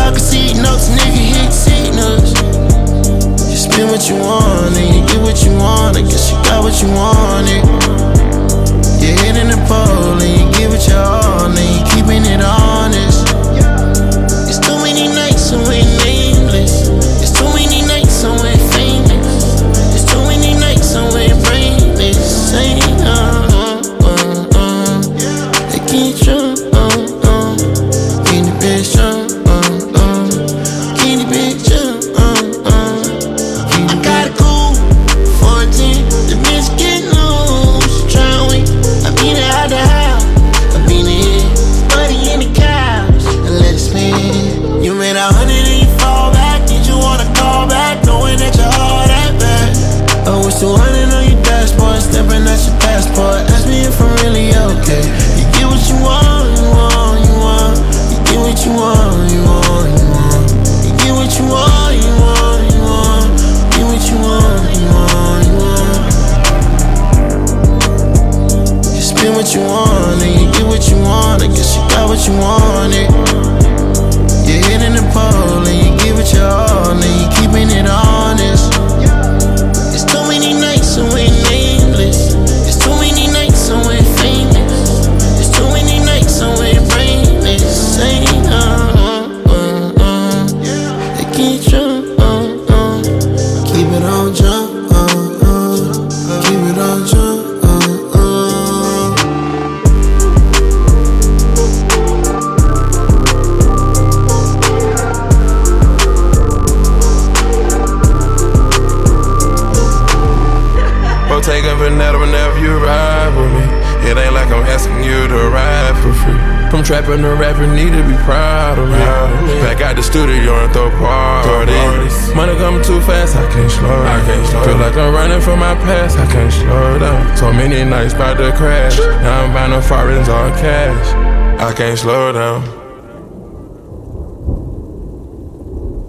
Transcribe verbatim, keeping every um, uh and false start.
talking seat notes, nigga hit signals. You spend what you want and you get what you want. I guess you got what you wanted. You're hitting the pole and you give it your all and you keeping it honest. It's too many nights and we're nameless. It's too many nights and we're famous. It's too many nights and we're brainless. Saying, uh, uh, uh, they can't trust, uh, uh, keep the bitch up, uh, uh, keep the bitch up, uh, uh, keep the I got a cool fourteen, the bitch get loose, tryna win. I beat it out the house, I beat it, buddy in the couch, and let it spin. You made a hundred and you fall back, did you wanna call back, knowing that your heart that bad? Oh, it's two hundred on your dashboard, stepping at your passport, ask me if I'm really okay. You get what you want, you want, you want, you get what you want, you want, you want, you get what you want, you want, you want, you get what you want, you want, you want. You spend what you want and you get what you want. I guess you got what you wanted. You're hitting the pole and you give it your all and you keeping it honest. It's too many nights and we're nameless. It's too many nights and we're famous. It's too many nights and we're brainless. Saying, uh, uh, uh, they can't trust, uh, uh, keep it on jump, uh, uh, keep it on jump, uh, uh. Taking Vanetta whenever you ride with me. It ain't like I'm asking you to ride for free. From trapping to rapping, need to be proud of me. Back out the studio and throw parties. Money coming too fast, I can't slow down. Feel like I'm running from my past, I can't slow down. So many nights about to crash. Now I'm buying the foreigns all cash. I can't slow down.